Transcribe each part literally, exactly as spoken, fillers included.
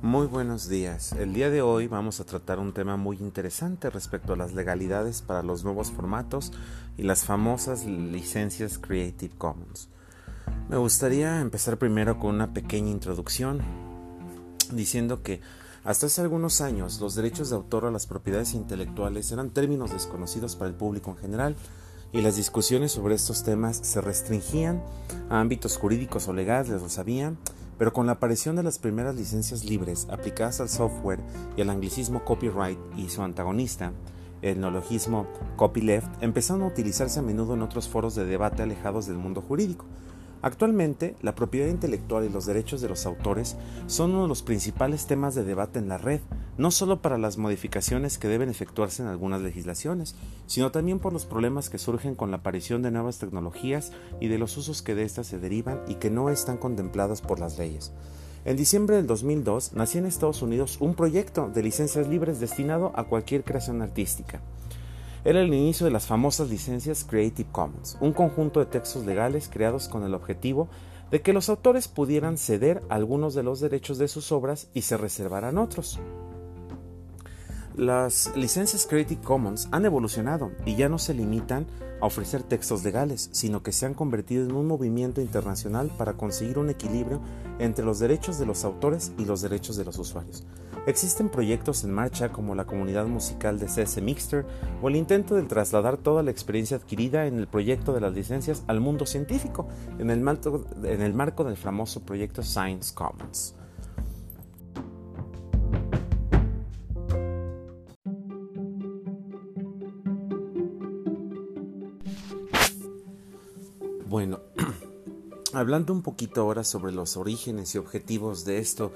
Muy buenos días. El día de hoy vamos a tratar un tema muy interesante respecto a las legalidades para los nuevos formatos y las famosas licencias Creative Commons. Me gustaría empezar primero con una pequeña introducción, diciendo que hasta hace algunos años los derechos de autor a las propiedades intelectuales eran términos desconocidos para el público en general, y las discusiones sobre estos temas se restringían a ámbitos jurídicos o legales, lo sabían, pero con la aparición de las primeras licencias libres aplicadas al software y al anglicismo copyright y su antagonista, el neologismo copyleft, empezaron a utilizarse a menudo en otros foros de debate alejados del mundo jurídico. Actualmente, la propiedad intelectual y los derechos de los autores son uno de los principales temas de debate en la red, no solo para las modificaciones que deben efectuarse en algunas legislaciones, sino también por los problemas que surgen con la aparición de nuevas tecnologías y de los usos que de estas se derivan y que no están contemplados por las leyes. En diciembre del dos mil dos nació en Estados Unidos un proyecto de licencias libres destinado a cualquier creación artística. Era el inicio de las famosas licencias Creative Commons, un conjunto de textos legales creados con el objetivo de que los autores pudieran ceder algunos de los derechos de sus obras y se reservaran otros. Las licencias Creative Commons han evolucionado y ya no se limitan a ofrecer textos legales, sino que se han convertido en un movimiento internacional para conseguir un equilibrio entre los derechos de los autores y los derechos de los usuarios. Existen proyectos en marcha como la comunidad musical de C S Mixter o el intento de trasladar toda la experiencia adquirida en el proyecto de las licencias al mundo científico, en el marco, en el marco del famoso proyecto Science Commons. Bueno, hablando un poquito ahora sobre los orígenes y objetivos de esto,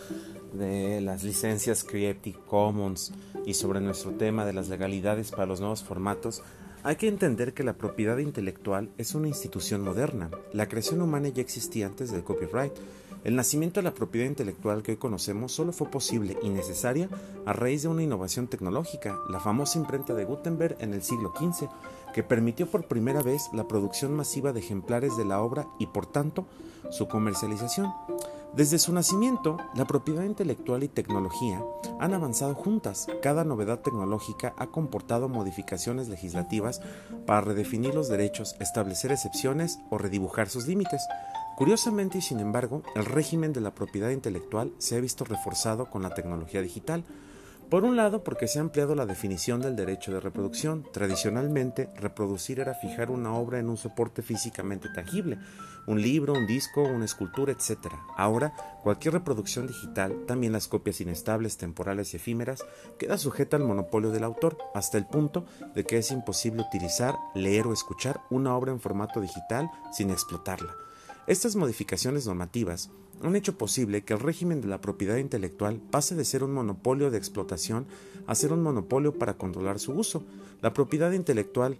de las licencias Creative Commons y sobre nuestro tema de las legalidades para los nuevos formatos, hay que entender que la propiedad intelectual es una institución moderna. La creación humana ya existía antes del copyright. El nacimiento de la propiedad intelectual que hoy conocemos solo fue posible y necesaria a raíz de una innovación tecnológica, la famosa imprenta de Gutenberg en el siglo quince, que permitió por primera vez la producción masiva de ejemplares de la obra y, por tanto, su comercialización. Desde su nacimiento, la propiedad intelectual y tecnología han avanzado juntas. Cada novedad tecnológica ha comportado modificaciones legislativas para redefinir los derechos, establecer excepciones o redibujar sus límites. Curiosamente y sin embargo, el régimen de la propiedad intelectual se ha visto reforzado con la tecnología digital. Por un lado, porque se ha ampliado la definición del derecho de reproducción. Tradicionalmente, reproducir era fijar una obra en un soporte físicamente tangible, un libro, un disco, una escultura, etcétera. Ahora, cualquier reproducción digital, también las copias inestables, temporales y efímeras, queda sujeta al monopolio del autor, hasta el punto de que es imposible utilizar, leer o escuchar una obra en formato digital sin explotarla. Estas modificaciones normativas han hecho posible que el régimen de la propiedad intelectual pase de ser un monopolio de explotación a ser un monopolio para controlar su uso. La propiedad intelectual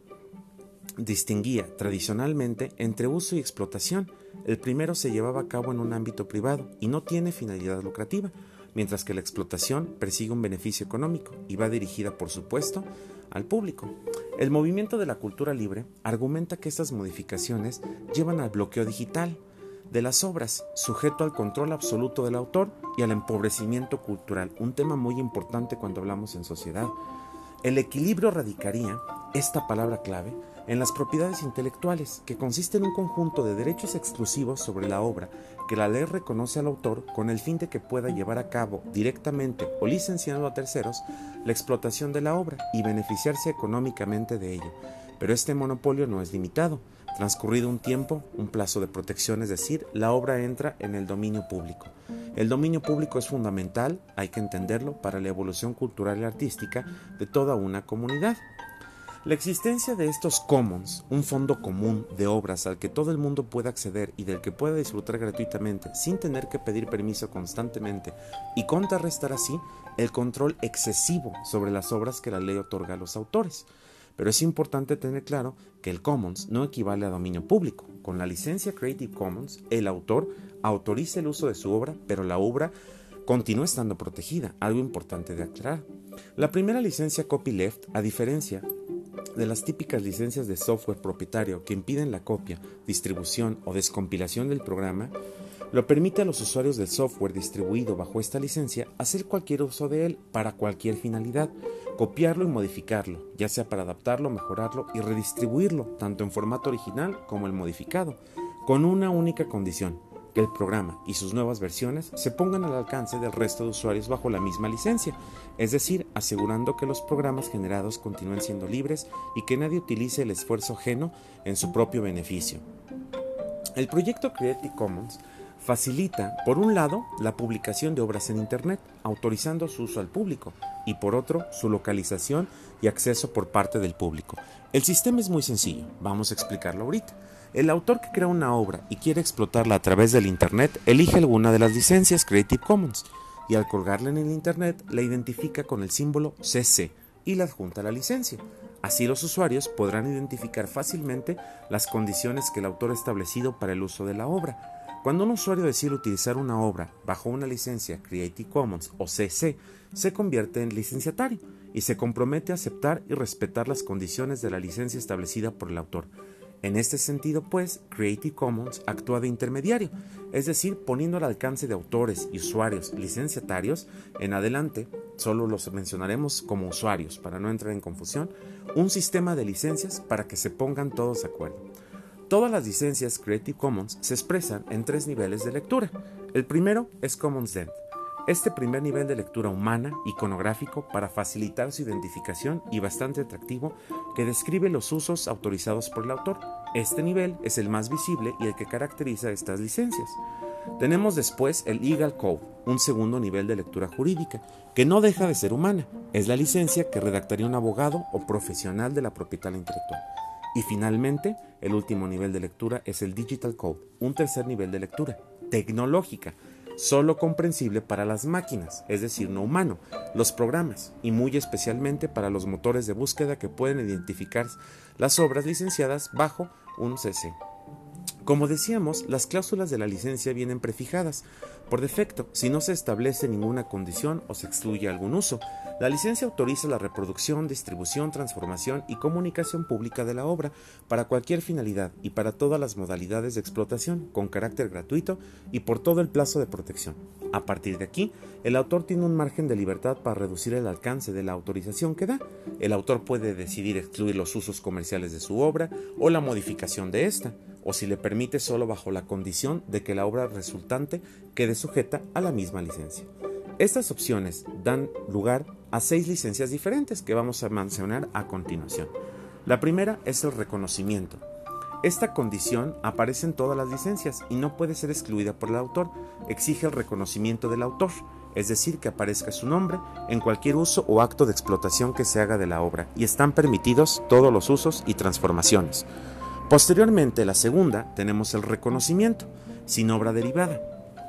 distinguía tradicionalmente entre uso y explotación. El primero se llevaba a cabo en un ámbito privado y no tiene finalidad lucrativa, mientras que la explotación persigue un beneficio económico y va dirigida, por supuesto, al público. El movimiento de la cultura libre argumenta que estas modificaciones llevan al bloqueo digital de las obras, sujeto al control absoluto del autor y al empobrecimiento cultural, un tema muy importante cuando hablamos en sociedad. El equilibrio radicaría, esta palabra clave, en las propiedades intelectuales, que consiste en un conjunto de derechos exclusivos sobre la obra que la ley reconoce al autor con el fin de que pueda llevar a cabo directamente o licenciando a terceros la explotación de la obra y beneficiarse económicamente de ello. Pero este monopolio no es limitado. Transcurrido un tiempo, un plazo de protección, es decir, la obra entra en el dominio público. El dominio público es fundamental, hay que entenderlo, para la evolución cultural y artística de toda una comunidad. La existencia de estos commons, un fondo común de obras al que todo el mundo pueda acceder y del que pueda disfrutar gratuitamente sin tener que pedir permiso constantemente y contrarrestar así el control excesivo sobre las obras que la ley otorga a los autores. Pero es importante tener claro que el Commons no equivale a dominio público. Con la licencia Creative Commons, el autor autoriza el uso de su obra, pero la obra continúa estando protegida, algo importante de aclarar. La primera licencia copyleft, a diferencia de las típicas licencias de software propietario que impiden la copia, distribución o descompilación del programa, Lo permite a los usuarios del software distribuido bajo esta licencia hacer cualquier uso de él para cualquier finalidad, copiarlo y modificarlo, ya sea para adaptarlo, mejorarlo y redistribuirlo, tanto en formato original como el modificado, con una única condición: que el programa y sus nuevas versiones se pongan al alcance del resto de usuarios bajo la misma licencia, es decir, asegurando que los programas generados continúen siendo libres y que nadie utilice el esfuerzo ajeno en su propio beneficio. El proyecto Creative Commons facilita, por un lado, la publicación de obras en Internet, autorizando su uso al público, y por otro, su localización y acceso por parte del público. El sistema es muy sencillo, vamos a explicarlo ahorita. El autor que crea una obra y quiere explotarla a través del Internet elige alguna de las licencias Creative Commons y al colgarla en el Internet la identifica con el símbolo C C y la adjunta a la licencia. Así los usuarios podrán identificar fácilmente las condiciones que el autor ha establecido para el uso de la obra. Cuando un usuario decide utilizar una obra bajo una licencia Creative Commons o C C, se convierte en licenciatario y se compromete a aceptar y respetar las condiciones de la licencia establecida por el autor. En este sentido, pues, Creative Commons actúa de intermediario, es decir, poniendo al alcance de autores y usuarios licenciatarios, en adelante solo los mencionaremos como usuarios para no entrar en confusión, un sistema de licencias para que se pongan todos de acuerdo. Todas las licencias Creative Commons se expresan en tres niveles de lectura. El primero es Commons Dent. Este primer nivel de lectura humana, iconográfico, para facilitar su identificación y bastante atractivo, que describe los usos autorizados por el autor. Este nivel es el más visible y el que caracteriza estas licencias. Tenemos después el Legal Code, un segundo nivel de lectura jurídica, que no deja de ser humana. Es la licencia que redactaría un abogado o profesional de la propiedad intelectual. Y finalmente, el último nivel de lectura es el Digital Code, un tercer nivel de lectura, tecnológica, solo comprensible para las máquinas, es decir, no humano, los programas, y muy especialmente para los motores de búsqueda que pueden identificar las obras licenciadas bajo un C C. Como decíamos, las cláusulas de la licencia vienen prefijadas por defecto si no se establece ninguna condición o se excluye algún uso. La licencia autoriza la reproducción, distribución, transformación y comunicación pública de la obra para cualquier finalidad y para todas las modalidades de explotación con carácter gratuito y por todo el plazo de protección. A partir de aquí, el autor tiene un margen de libertad para reducir el alcance de la autorización que da. El autor puede decidir excluir los usos comerciales de su obra o la modificación de esta, o si le permite solo bajo la condición de que la obra resultante quede sujeta a la misma licencia. Estas opciones dan lugar a seis licencias diferentes que vamos a mencionar a continuación. La primera es el reconocimiento. Esta condición aparece en todas las licencias y no puede ser excluida por el autor. Exige el reconocimiento del autor, es decir, que aparezca su nombre en cualquier uso o acto de explotación que se haga de la obra, y están permitidos todos los usos y transformaciones. Posteriormente, la segunda, tenemos el reconocimiento, sin obra derivada.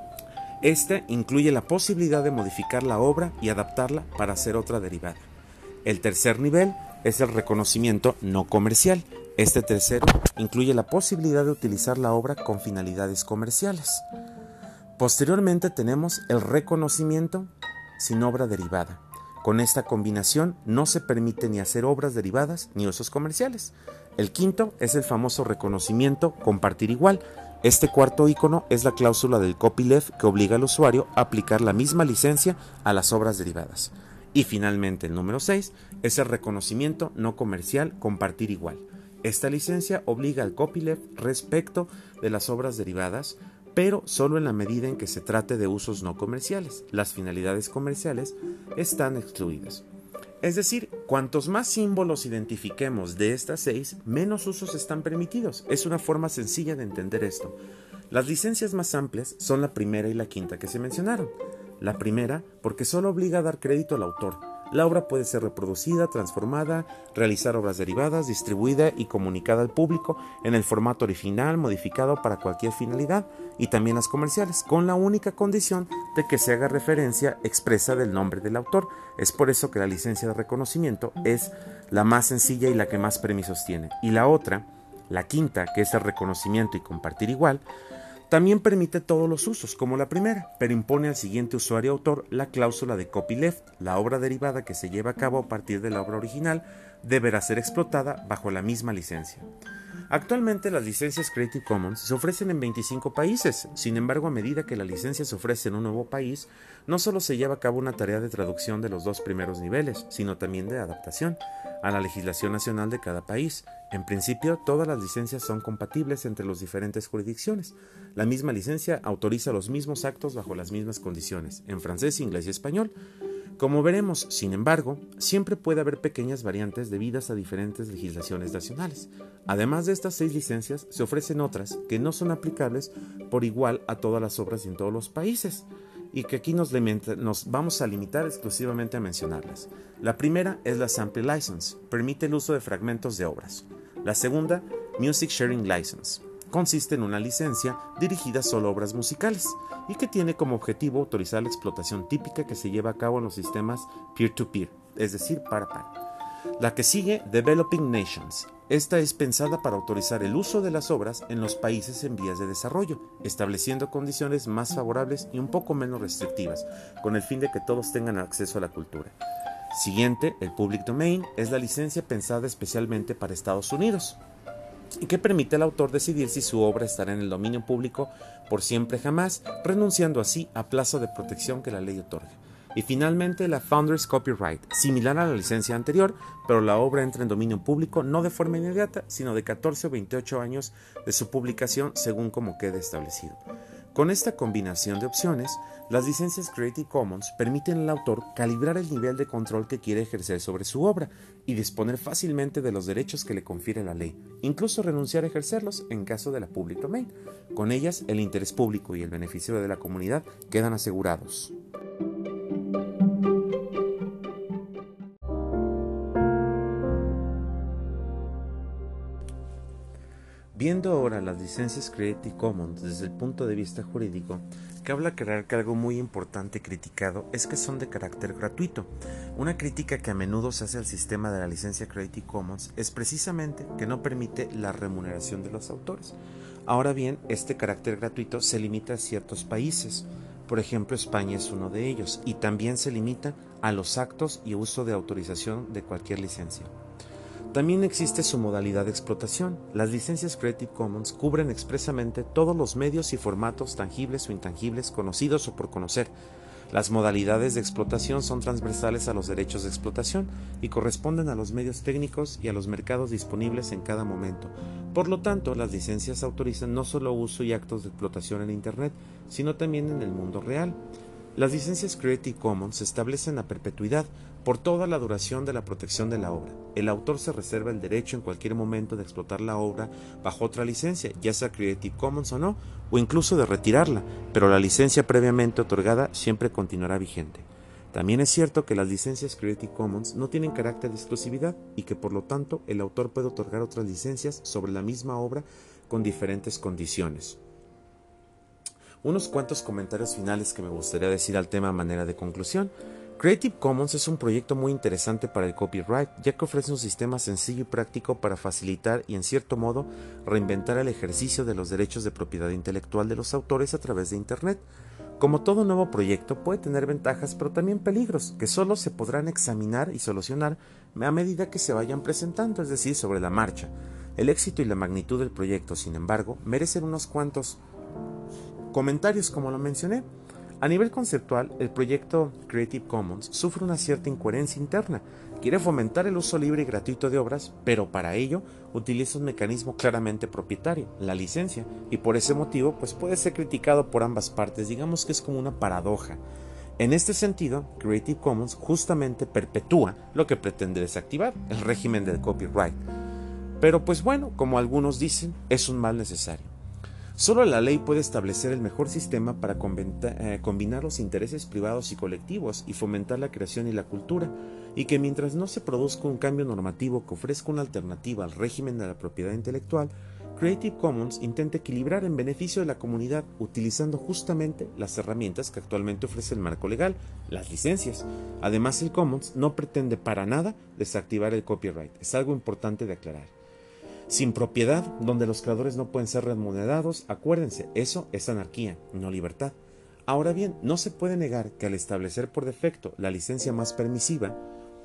Este incluye la posibilidad de modificar la obra y adaptarla para hacer otra derivada. El tercer nivel es el reconocimiento no comercial. Este tercero incluye la posibilidad de utilizar la obra con finalidades comerciales. Posteriormente tenemos el reconocimiento sin obra derivada. Con esta combinación no se permite ni hacer obras derivadas ni usos comerciales. El quinto es el famoso reconocimiento compartir igual. Este cuarto icono es la cláusula del copyleft que obliga al usuario a aplicar la misma licencia a las obras derivadas. Y finalmente el número seis es el reconocimiento no comercial compartir igual. Esta licencia obliga al copyleft respecto de las obras derivadas, pero solo en la medida en que se trate de usos no comerciales. Las finalidades comerciales están excluidas. Es decir, cuantos más símbolos identifiquemos de estas seis, menos usos están permitidos. Es una forma sencilla de entender esto. Las licencias más amplias son la primera y la quinta que se mencionaron. La primera, porque solo obliga a dar crédito al autor. La obra puede ser reproducida, transformada, realizar obras derivadas, distribuida y comunicada al público en el formato original, modificado para cualquier finalidad, y también las comerciales, con la única condición de que se haga referencia expresa del nombre del autor. Es por eso que la licencia de reconocimiento es la más sencilla y la que más permisos tiene. Y la otra, la quinta, que es el reconocimiento y compartir igual, también permite todos los usos, como la primera, pero impone al siguiente usuario autor la cláusula de copyleft. La obra derivada que se lleva a cabo a partir de la obra original deberá ser explotada bajo la misma licencia. Actualmente las licencias Creative Commons se ofrecen en veinticinco países. Sin embargo, a medida que la licencia se ofrece en un nuevo país, no solo se lleva a cabo una tarea de traducción de los dos primeros niveles, sino también de adaptación a la legislación nacional de cada país. En principio, todas las licencias son compatibles entre las diferentes jurisdicciones. La misma licencia autoriza los mismos actos bajo las mismas condiciones, en francés, inglés y español. Como veremos, sin embargo, siempre puede haber pequeñas variantes debidas a diferentes legislaciones nacionales. Además de estas seis licencias, se ofrecen otras que no son aplicables por igual a todas las obras y en todos los países, y que aquí nos, nos vamos a limitar exclusivamente a mencionarlas. La primera es la Sample License, permite el uso de fragmentos de obras. La segunda, Music Sharing License, consiste en una licencia dirigida solo a obras musicales y que tiene como objetivo autorizar la explotación típica que se lleva a cabo en los sistemas peer-to-peer, es decir, par a par. La que sigue, Developing Nations. Esta es pensada para autorizar el uso de las obras en los países en vías de desarrollo, estableciendo condiciones más favorables y un poco menos restrictivas, con el fin de que todos tengan acceso a la cultura. Siguiente, el Public Domain, es la licencia pensada especialmente para Estados Unidos y que permite al autor decidir si su obra estará en el dominio público por siempre jamás, renunciando así a plazo de protección que la ley otorga. Y finalmente la Founders Copyright, similar a la licencia anterior, pero la obra entra en dominio público no de forma inmediata, sino de catorce o veintiocho años de su publicación según como quede establecido. Con esta combinación de opciones, las licencias Creative Commons permiten al autor calibrar el nivel de control que quiere ejercer sobre su obra y disponer fácilmente de los derechos que le confiere la ley, incluso renunciar a ejercerlos en caso de la Public Domain. Con ellas, el interés público y el beneficio de la comunidad quedan asegurados. Viendo ahora las licencias Creative Commons desde el punto de vista jurídico, cabe aclarar que algo muy importante y criticado es que son de carácter gratuito. Una crítica que a menudo se hace al sistema de la licencia Creative Commons es precisamente que no permite la remuneración de los autores. Ahora bien, este carácter gratuito se limita a ciertos países. Por ejemplo, España es uno de ellos, y también se limita a los actos y uso de autorización de cualquier licencia. También existe su modalidad de explotación. Las licencias Creative Commons cubren expresamente todos los medios y formatos tangibles o intangibles conocidos o por conocer. Las modalidades de explotación son transversales a los derechos de explotación y corresponden a los medios técnicos y a los mercados disponibles en cada momento. Por lo tanto, las licencias autorizan no solo uso y actos de explotación en Internet, sino también en el mundo real. Las licencias Creative Commons se establecen a perpetuidad por toda la duración de la protección de la obra. El autor se reserva el derecho en cualquier momento de explotar la obra bajo otra licencia, ya sea Creative Commons o no, o incluso de retirarla, pero la licencia previamente otorgada siempre continuará vigente. También es cierto que las licencias Creative Commons no tienen carácter de exclusividad y que por lo tanto el autor puede otorgar otras licencias sobre la misma obra con diferentes condiciones. Unos cuantos comentarios finales que me gustaría decir al tema a manera de conclusión. Creative Commons es un proyecto muy interesante para el copyright, ya que ofrece un sistema sencillo y práctico para facilitar y en cierto modo reinventar el ejercicio de los derechos de propiedad intelectual de los autores a través de Internet. Como todo nuevo proyecto puede tener ventajas pero también peligros que solo se podrán examinar y solucionar a medida que se vayan presentando, es decir, sobre la marcha. El éxito y la magnitud del proyecto, sin embargo, merecen unos cuantos comentarios como lo mencioné. A nivel conceptual, el proyecto Creative Commons sufre una cierta incoherencia interna. Quiere fomentar el uso libre y gratuito de obras, pero para ello utiliza un mecanismo claramente propietario, la licencia, y por ese motivo pues puede ser criticado por ambas partes. Digamos que es como una paradoja. En este sentido, Creative Commons justamente perpetúa lo que pretende desactivar, el régimen del copyright. Pero pues bueno, como algunos dicen, es un mal necesario. Solo la ley puede establecer el mejor sistema para combinar los intereses privados y colectivos y fomentar la creación y la cultura, y que mientras no se produzca un cambio normativo que ofrezca una alternativa al régimen de la propiedad intelectual, Creative Commons intenta equilibrar en beneficio de la comunidad utilizando justamente las herramientas que actualmente ofrece el marco legal, las licencias. Además, el Commons no pretende para nada desactivar el copyright, es algo importante de aclarar. Sin propiedad, donde los creadores no pueden ser remunerados, acuérdense, eso es anarquía, no libertad. Ahora bien, no se puede negar que al establecer por defecto la licencia más permisiva,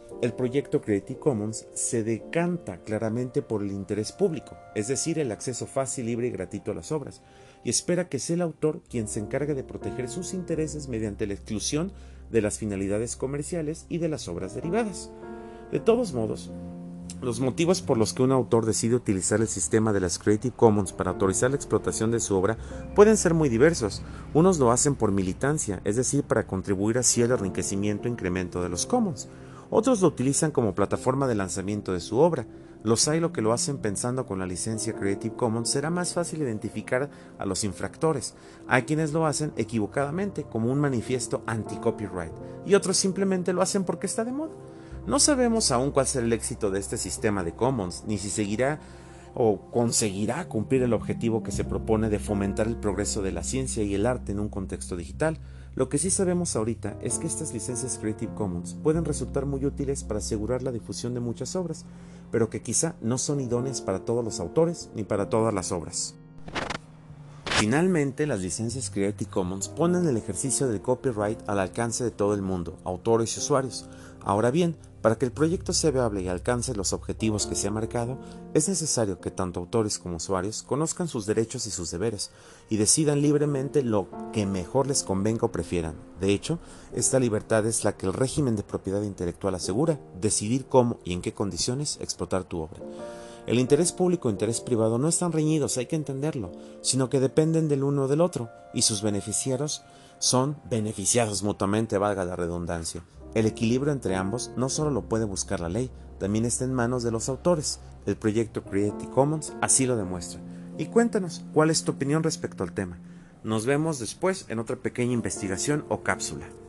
El proyecto Creative Commons se decanta claramente por el interés público, es decir, el acceso fácil, libre y gratuito a las obras, y espera que sea el autor quien se encargue de proteger sus intereses mediante la exclusión de las finalidades comerciales y de las obras derivadas. De todos modos, los motivos por los que un autor decide utilizar el sistema de las Creative Commons para autorizar la explotación de su obra pueden ser muy diversos. Unos lo hacen por militancia, es decir, para contribuir así al enriquecimiento e incremento de los Commons. Otros lo utilizan como plataforma de lanzamiento de su obra. Los hay lo que lo hacen pensando con la licencia Creative Commons será más fácil identificar a los infractores. Hay quienes lo hacen equivocadamente como un manifiesto anti-copyright y otros simplemente lo hacen porque está de moda. No sabemos aún cuál será el éxito de este sistema de Commons, ni si seguirá o conseguirá cumplir el objetivo que se propone de fomentar el progreso de la ciencia y el arte en un contexto digital. Lo que sí sabemos ahorita es que estas licencias Creative Commons pueden resultar muy útiles para asegurar la difusión de muchas obras, pero que quizá no son idóneas para todos los autores ni para todas las obras. Finalmente, las licencias Creative Commons ponen el ejercicio del copyright al alcance de todo el mundo, autores y usuarios. Ahora bien, para que el proyecto sea viable y alcance los objetivos que se ha marcado, es necesario que tanto autores como usuarios conozcan sus derechos y sus deberes y decidan libremente lo que mejor les convenga o prefieran. De hecho, esta libertad es la que el régimen de propiedad intelectual asegura, decidir cómo y en qué condiciones explotar tu obra. El interés público e interés privado no están reñidos, hay que entenderlo, sino que dependen del uno o del otro, y sus beneficiarios son beneficiados mutuamente, valga la redundancia. El equilibrio entre ambos no solo lo puede buscar la ley, también está en manos de los autores. El proyecto Creative Commons así lo demuestra. Y cuéntanos, ¿cuál es tu opinión respecto al tema? Nos vemos después en otra pequeña investigación o cápsula.